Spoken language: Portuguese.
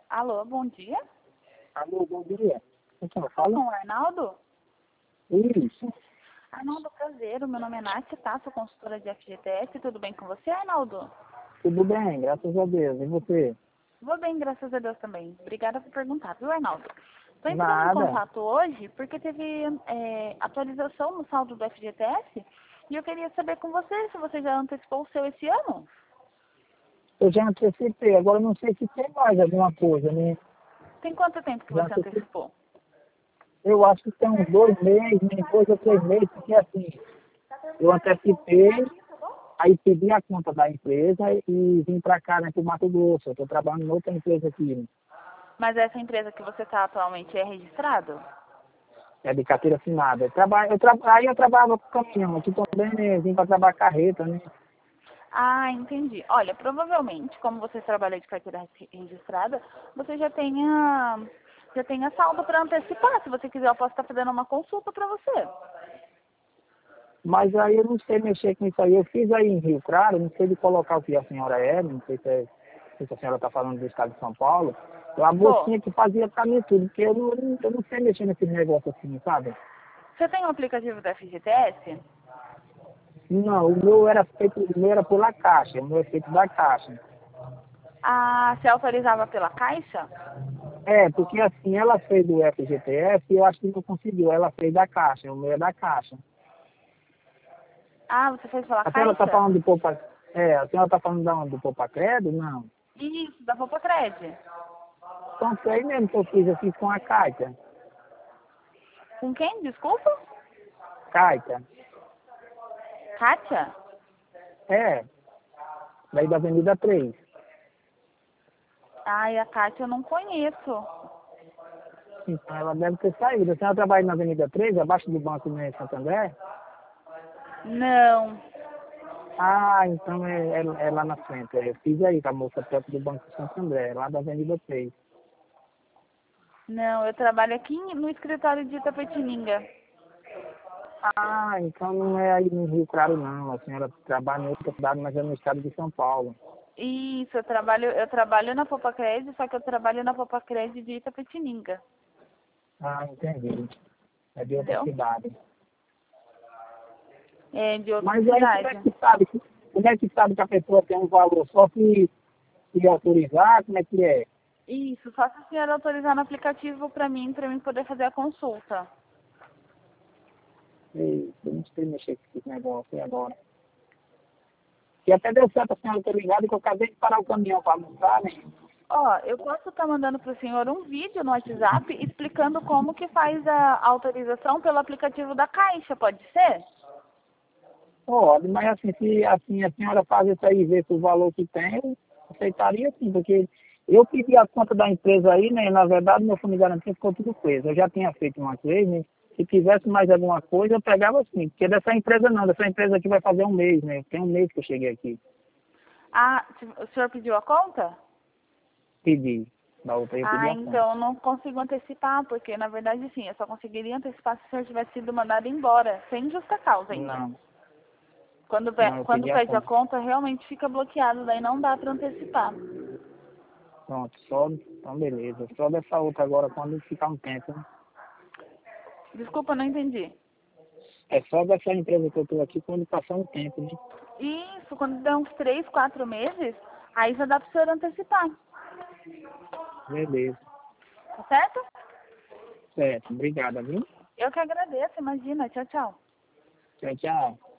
Alô, bom dia. Alô, bom dia. Então, Fala fala. com o Arnaldo? Isso. Arnaldo, prazer. O meu nome é Nath, tá? Sou consultora de FGTS. Tudo bem com você, Arnaldo? Tudo bem, graças a Deus. E você? Vou bem, graças a Deus também. Obrigada por perguntar, viu, Arnaldo? Estou entrando em Nada. contato hoje porque teve atualização no saldo do FGTS e eu queria saber com você se você já antecipou o seu esse ano. Eu já antecipei, agora não sei se tem mais alguma coisa, né? Tem quanto tempo que Já você antecipei. antecipou? Eu acho que tem uns 2 meses, nem 2 ou 3 meses, porque assim, eu antecipei, aí pedi a conta da empresa e vim para cá, né, pro Mato Grosso. Eu estou trabalhando em outra empresa aqui, né? Mas essa empresa que você está atualmente é registrado? É de carteira assinada. Aí eu trabalhava com caminhão, aqui também, né? Vim para trabalhar carreta, né? Ah, entendi. Olha, provavelmente, como você trabalha de carteira registrada, você já tenha saldo para antecipar. Se você quiser, eu posso estar fazendo uma consulta para você. Mas aí eu não sei mexer com isso aí. Eu fiz aí em Rio Claro, não sei de colocar o que a senhora é, não sei se a senhora está falando do estado de São Paulo. É uma Tô. mocinha que fazia para mim tudo, porque eu não sei mexer nesse negócio assim, sabe? Você tem o aplicativo da FGTS? Não, o meu era pela Caixa, o meu é feito da Caixa. Ah, você autorizava pela Caixa? É, porque assim, ela fez do FGTS e eu acho que não conseguiu, ela fez da Caixa, o meu é da Caixa. Ah, você fez pela A senhora está Caixa? falando do Poupa, a senhora está falando do Poupa Credo? Não. Isso, da Popocred. Então foi aí mesmo que eu fiz com a Caixa. Com quem? Desculpa? Caixa. Kátia? É, daí da Avenida 3. Ai, a Kátia eu não conheço. Então ela deve ter saído. A senhora trabalha na Avenida 3, abaixo do Banco de Santo André? Não. Ah, então é lá na frente. Eu fiz aí com a moça perto do Banco de Santo André, lá da Avenida 3. Não, eu trabalho aqui no escritório de Itapetininga. Ah, então não é aí no Rio Claro não. A senhora trabalha em outra cidade, mas é no estado de São Paulo. Isso, eu trabalho na Popocred, só que eu trabalho na Popocred de Itapetininga, Ah, entendi. É de outra entendeu? cidade. É de outra Mas aí como é cidade. que sabe? Como é que sabe que a pessoa tem um valor só se autorizar? Como é que é? Isso, só se a senhora autorizar no aplicativo para mim poder fazer a consulta. Ei, eu não sei mexer com esse negócio aí agora. E até deu certo a senhora ter ligado que eu acabei de parar o caminhão para almoçar, né? Ó, eu posso estar mandando para o senhor um vídeo no WhatsApp explicando como que faz a autorização pelo aplicativo da Caixa, pode ser? Pode, mas assim, se assim, a senhora faz isso aí e vê se o valor que tem, eu aceitaria sim, porque eu pedi a conta da empresa aí, né? Na verdade, meu fundo de garantia ficou tudo preso. Eu já tinha feito uma vez, né? Se tivesse mais alguma coisa, eu pegava sim. Porque dessa empresa não, dessa empresa aqui vai fazer um mês, né? Tem um mês que eu cheguei aqui. Ah, o senhor pediu a conta? Pedi. Da outra eu pedi Ah, a conta. então eu não consigo antecipar, porque na verdade sim, eu só conseguiria antecipar se o senhor tivesse sido mandado embora, sem justa causa ainda. Não, Quando, não, eu quando pedi a pede a conta. conta, realmente fica bloqueado, daí não dá para antecipar. Pronto, só, então beleza. Só dessa outra agora quando ficar um tempo, né? Desculpa, não entendi. É só dessa empresa que eu estou aqui quando passar um tempo, né? Isso, quando der uns 3, 4 meses, aí já dá para o senhor antecipar, Beleza. tá certo? Certo. Obrigada, viu? Eu que agradeço, imagina. Tchau, tchau. Tchau, tchau.